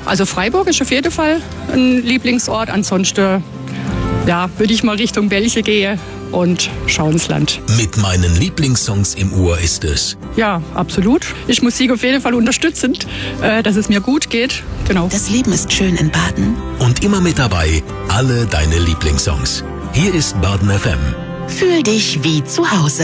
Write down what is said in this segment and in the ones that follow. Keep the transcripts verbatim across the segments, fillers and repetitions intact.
Also Freiburg ist auf jeden Fall ein Lieblingsort. Ansonsten ja, würde ich mal Richtung Belgien gehen und schauen ins Land. Mit meinen Lieblingssongs im Ohr ist es. Ja, absolut. Ich Musik auf jeden Fall unterstützend, äh, dass es mir gut geht. Genau. Das Leben ist schön in Baden. Und immer mit dabei alle deine Lieblingssongs. Hier ist Baden F M. Fühl dich wie zu Hause.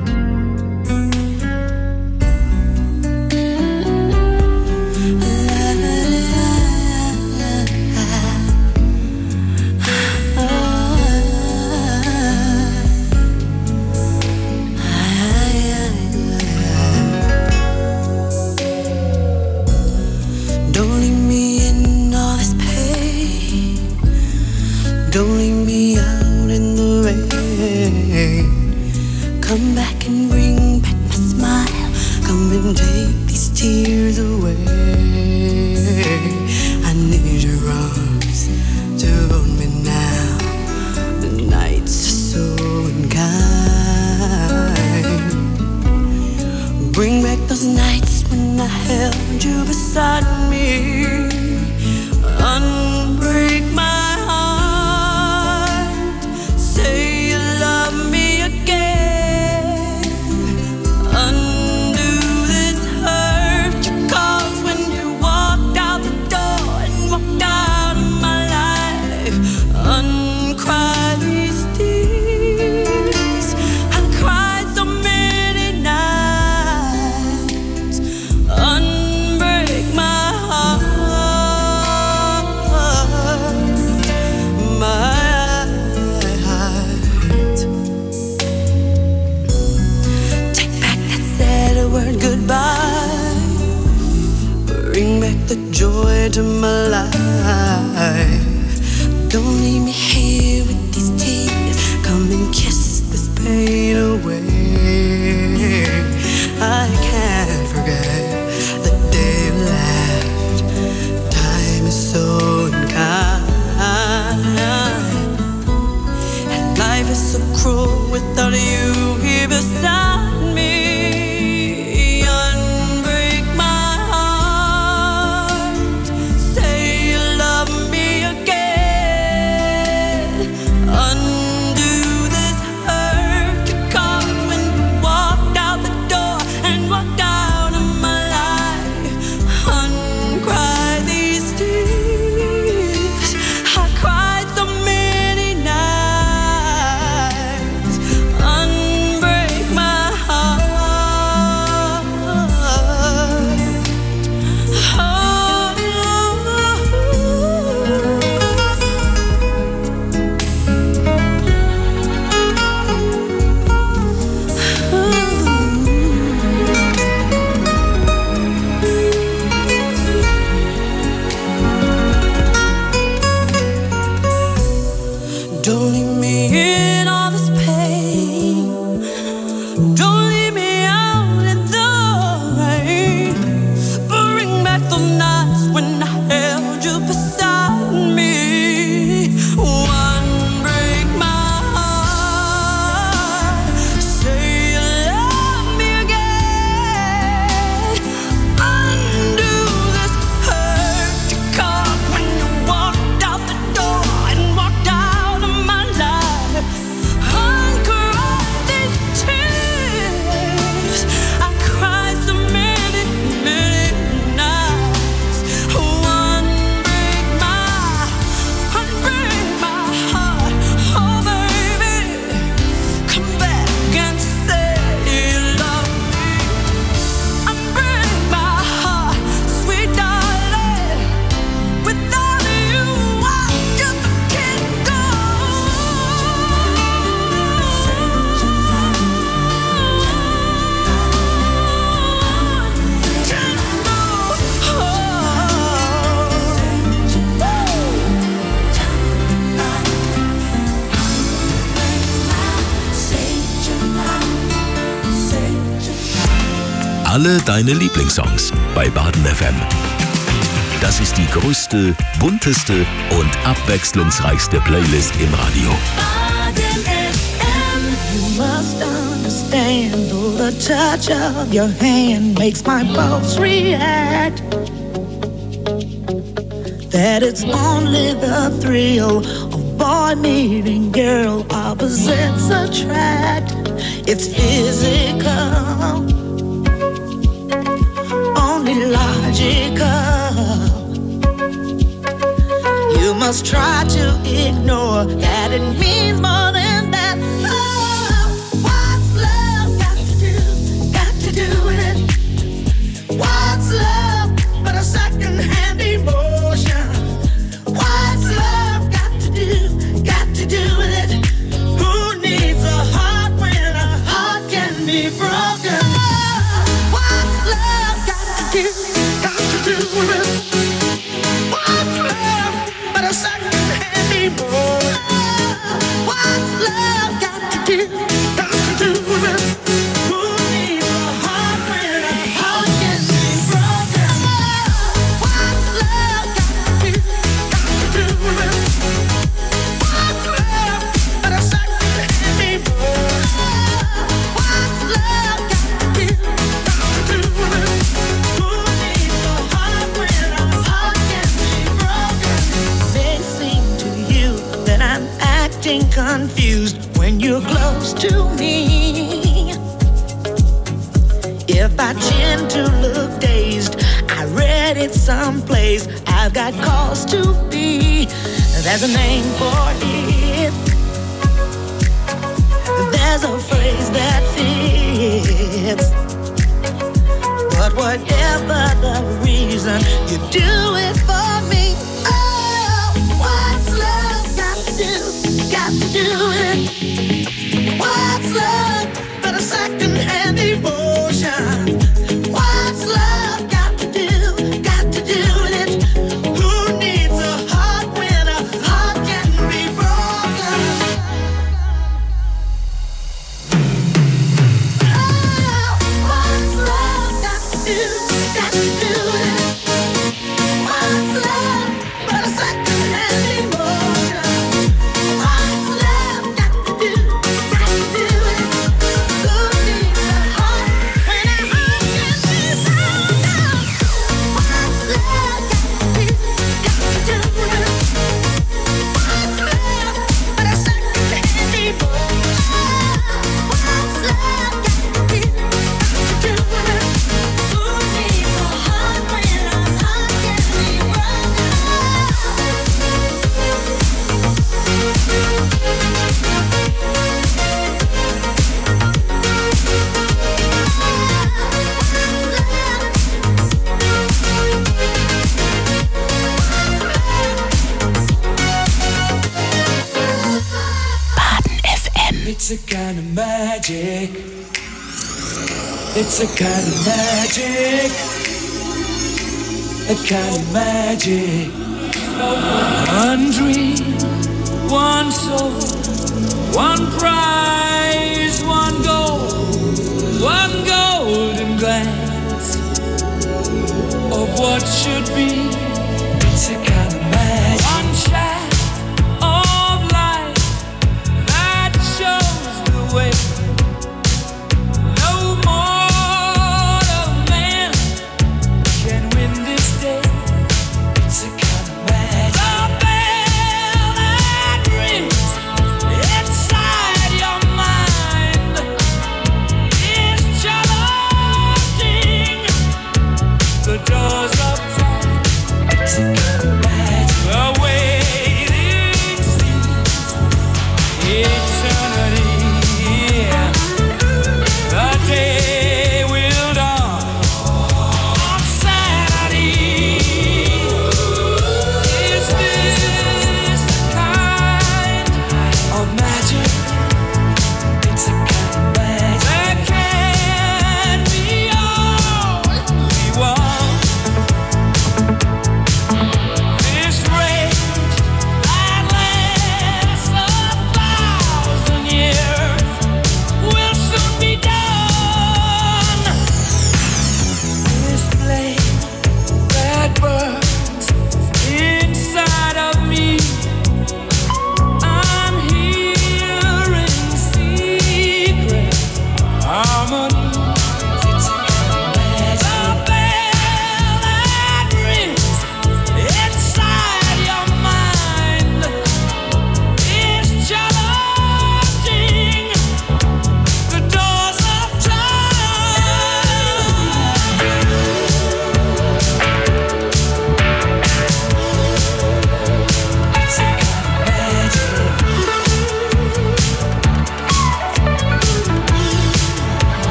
Alle deine Lieblingssongs bei Baden F M. Das ist die größte, bunteste und abwechslungsreichste Playlist im Radio. Baden F M. You must understand, though the touch of your hand makes my pulse react. that it's only the thrill of boy meeting girl. Opposites attract, it's physical, only logical. You must try to ignore that it means more than that. Oh, what's love got to do, got to do with it? What's love but a second-hand emotion? What's love got to do, got to do with it? Who needs a heart when a heart can be broken? What's love got to do, got to do with it? What's love but a second-hand emotion? What's love got to do, got to do with it? Who needs a heart when a heart can be broken? What's love got to do, got to do with it? What's love but a second-hand emotion? What's love got to do, got to do with it? Who needs a heart when a heart can be broken? May seem to you that I'm acting confused when you're close to me. If I tend to look dazed, I read it someplace. I've got cause to be. There's a name for it. There's a phrase that fits. But whatever the reason, you do it for me. Oh, what's love got to do, got to do it? What's love but a second-hand emotion? What's love got to do, got to do with it? Who needs a heart when a heart can be broken? Oh, what's love got to do, got to do with it? What's love but a second-hand emotion? What's love got to do, got to do with it? Who needs a heart when a heart can be broken? What's love got to do, got to do with it? What's love but a second-hand emotion? What's love got to do, got to do with it? Who needs a heart when a heart can be broken? Baden F M. It's a kind of magic. It's a kind of magic. A kind of magic. One dream, one soul, one prize, one goal, one golden glance of what should be. It's a kind of magic. One shot of light that shows the way. No mortal man can win this day. It's a kind of magic. The bell that rings inside your mind.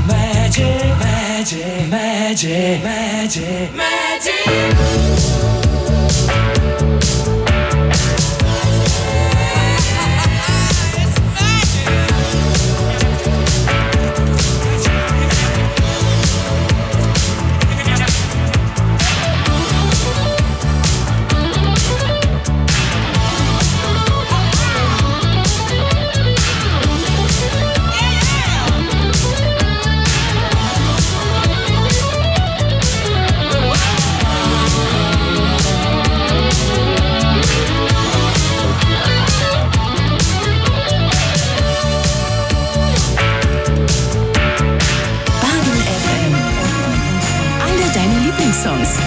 magic, magic, magic, magic, magic. Songs.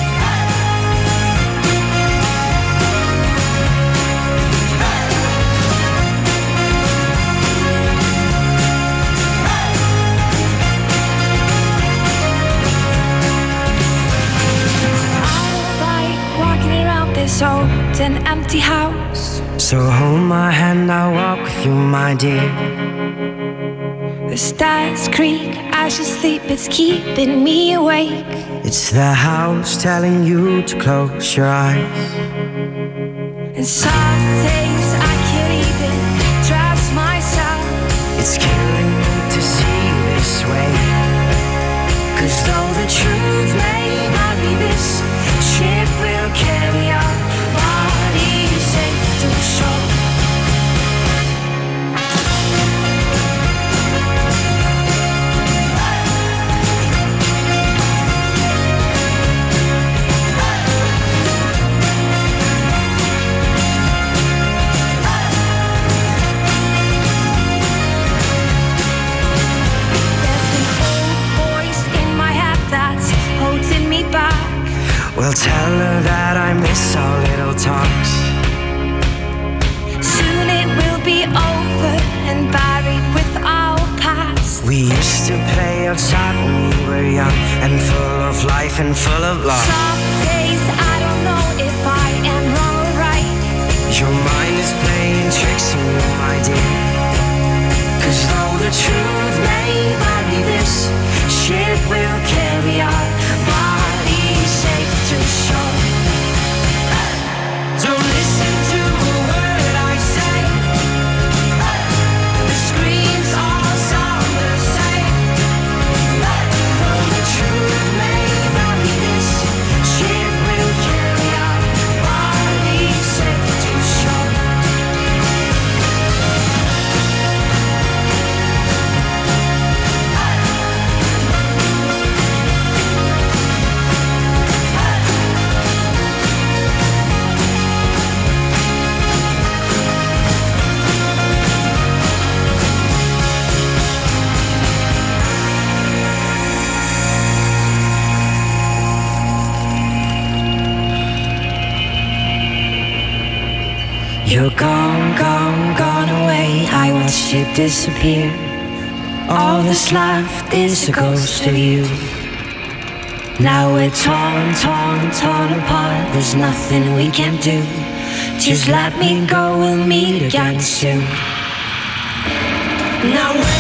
This old and empty house. So hold my hand, I'll walk with you, my dear. The stars creak as you sleep, it's keeping me awake. It's the house telling you to close your eyes. And some days I can't even trust myself. It's killing me to see this way. Cause though the truth may not be this, ship will carry our bodies safe to shore. Well, tell her that I miss our little talks. Soon it will be over and buried with our past. We used to play outside when we were young and full of life and full of love. Some days I don't know if I am wrong or right. Your mind is playing tricks on you, my dear. Cause though the truth may not be this, ship will carry our bodies safe to shore. Don't listen to a word I say. The screams all sound the same. Though the truth may not be this, ship will carry our bodies safe to shore. You're gone, gone, gone away. I watched you disappear. All that's left is a ghost of you. Now we're torn, torn, torn apart. There's nothing we can do. Just let me go, we'll meet again soon. Now